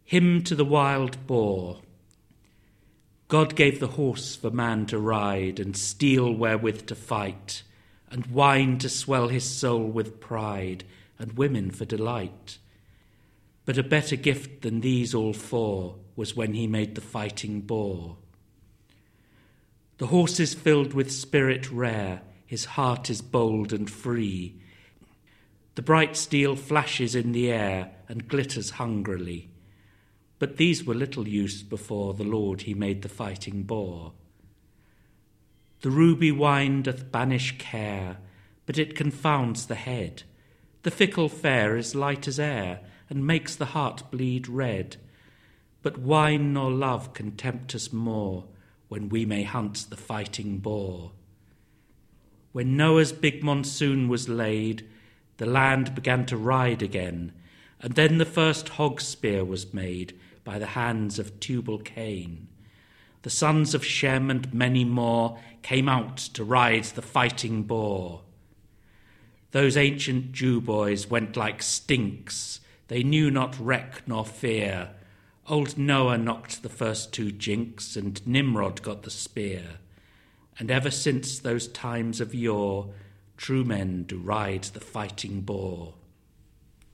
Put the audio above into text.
Hymn to the Wild Boar. God gave the horse for man to ride, and steel wherewith to fight, and wine to swell his soul with pride, and women for delight. But a better gift than these all four was when he made the fighting boar. The horse is filled with spirit rare, his heart is bold and free. The bright steel flashes in the air and glitters hungrily. But these were little use before the Lord he made the fighting boar. The ruby wine doth banish care, but it confounds the head. The fickle fare is light as air, and makes the heart bleed red. But wine nor love can tempt us more, when we may hunt the fighting boar. When Noah's big monsoon was laid, the land began to ride again, and then the first hog spear was made by the hands of Tubal-Cain. The sons of Shem and many more came out to ride the fighting boar. Those ancient Jew boys went like stinks. They knew not wreck nor fear. Old Noah knocked the first two jinks, and Nimrod got the spear. And ever since those times of yore, true men do ride the fighting boar.